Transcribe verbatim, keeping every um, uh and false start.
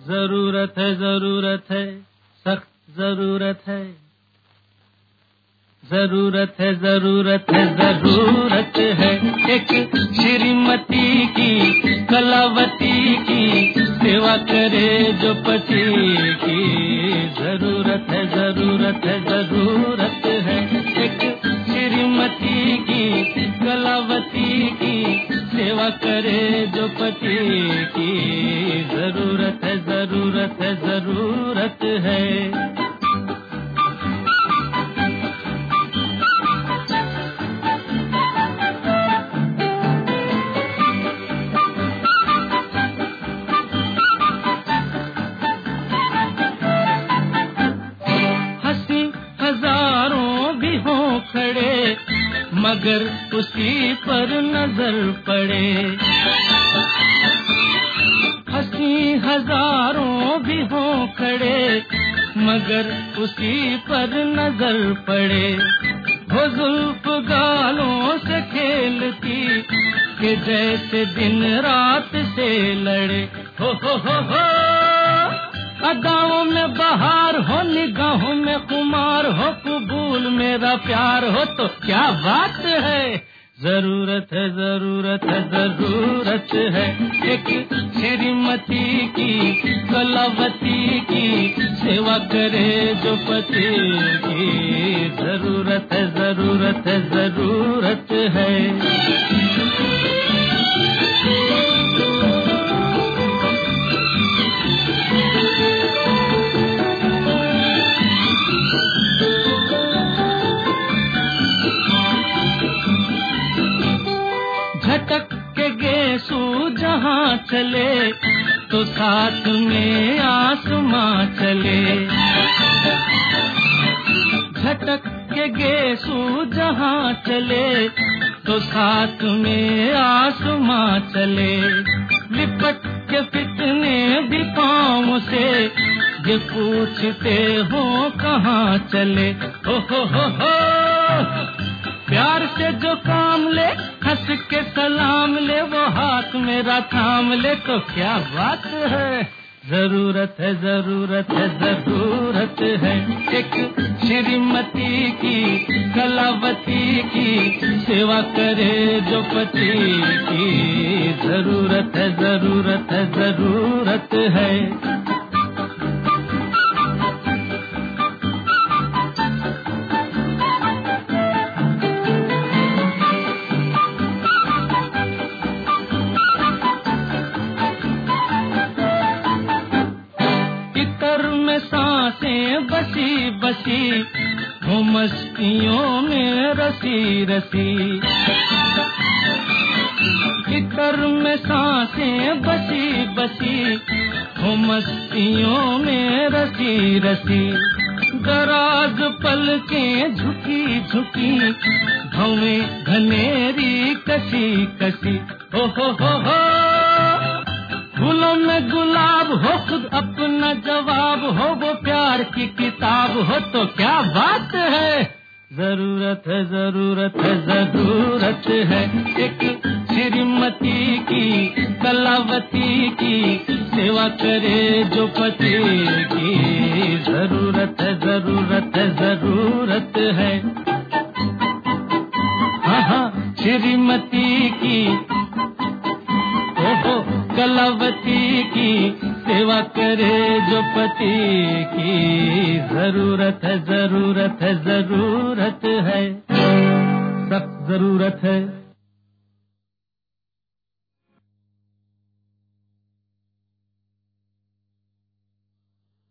जरूरत है जरूरत है सख्त जरूरत है, जरूरत है जरूरत है जरूरत है एक श्रीमती की, कलावती की सेवा करे जो पति की। जरूरत है जरूरत है जरूरत है एक श्रीमती की, कलावती की सेवा करे जो पति की। जरूरत है जरूरत है जरूरत है। मगर उसी पर नजर पड़े, हंसी हजारों भी हो खड़े मगर उसी पर नजर पड़े। वो जुल्फ गालों से खेलती कि जैसे दिन रात से लड़े। हो हो हो हो अदाओं में बहार हो, निगाहों में खुमार हो, कबूल मेरा प्यार हो तो क्या बात है। जरूरत है जरूरत है जरूरत है एक श्रीमती की, कलावती की सेवा करे जो पति की। जरूरत है जरूरत है जरूरत है। झटक के गेसू जहाँ चले तो साथ में आसमां चले। झटक के गेसू जहाँ चले तो साथ में आसमां चले। लिपट के फितने भी पाँव से ये पूछते हो कहाँ चले। हो हो हो हो प्यार से जो काम ले, हंस के सलाम ले, वो हाथ मेरा थाम ले तो क्या बात है। जरूरत है जरूरत है जरूरत है एक श्रीमती की, कलावती की सेवा करे जो पति की। जरूरत है जरूरत है जरूरत है। सांसें बसी बसी हो मस्तियों में रसी रसी। इतर में सांसें बसी बसी हो मस्तियों में रसी रसी। दराज पलकें झुकी झुकी भवें घनेरी कसी कसी। हो हो हो हो फूलों में गुलाब हो, खुद अपना जवाब हो, वो प्यार की किताब हो तो क्या बात है। जरूरत है जरूरत है जरूरत है एक श्रीमती की, कलावती की सेवा करे जो पति की। जरूरत है जरूरत है जरूरत है। हाँ हाँ श्रीमती की, ओहो कलावती की सेवा करे जो पति की। जरूरत है जरूरत है जरूरत है, सख्त जरूरत है।